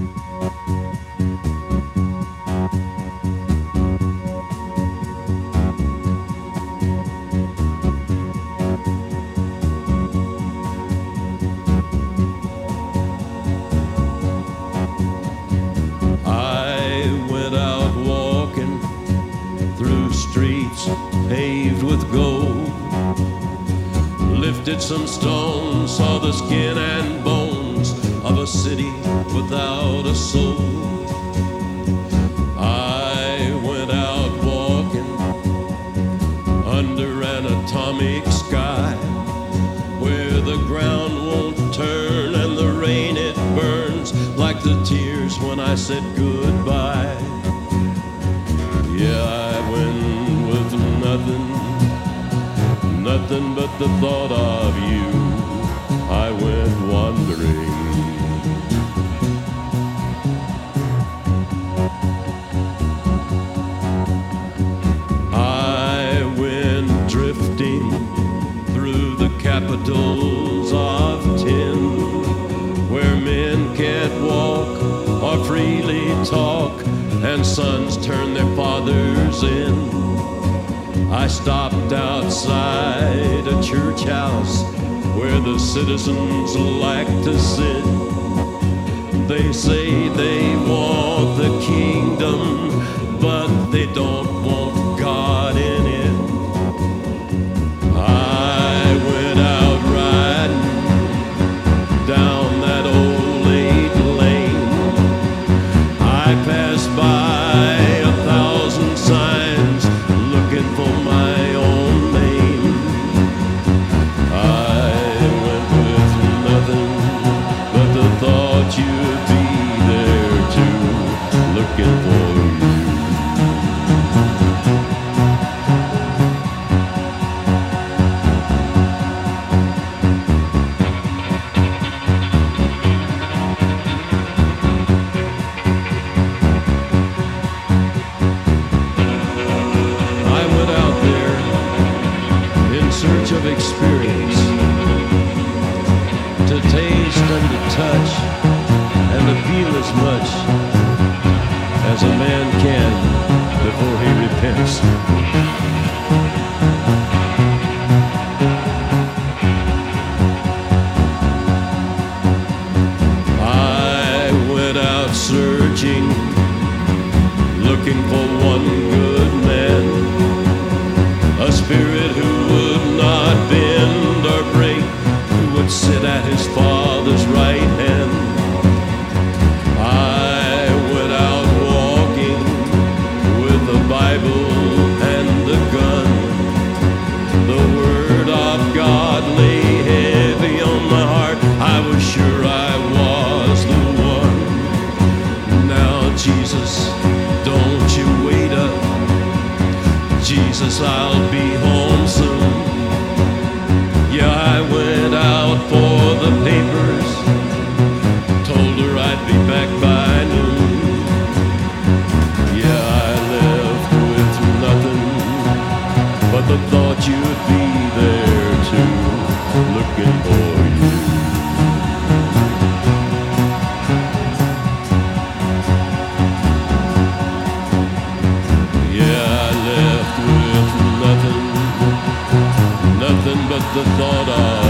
Streets paved with gold, lifted some stones, saw the skin and bones of a city without a soul. I went out walking under an atomic sky, where the ground won't turn and the rain it burns like the tears when I said goodbye. Yeah, I went with nothing but the thought of you. I went wandering. I went drifting through the capitals of tin, where men can't walk or freely talk, and sons turn their fathers in. I stopped outside a church house where the citizens like to sit. They say they want the kingdom, but they don't want God in it. I went out riding down that old 8-lane. I passed by 1,000 signs looking for my own name. I went with nothing but the thought you'd be there too, looking for you. Search of experience, to taste and to touch and to feel as much as a man can before he repents. I went out searching, looking for one good man, a spirit who would not bend or break, who would sit at his Father's right hand. I went out walking with the Bible and the gun. The Word of God lay heavy on my heart. I was sure I was the one. Now, Jesus, don't you wait up. Jesus, I'll be home soon. Yeah, I went out for the papers, told her I'd be back by noon. Yeah, I left with nothing but the thought you'd be there too, looking for you. But the thought of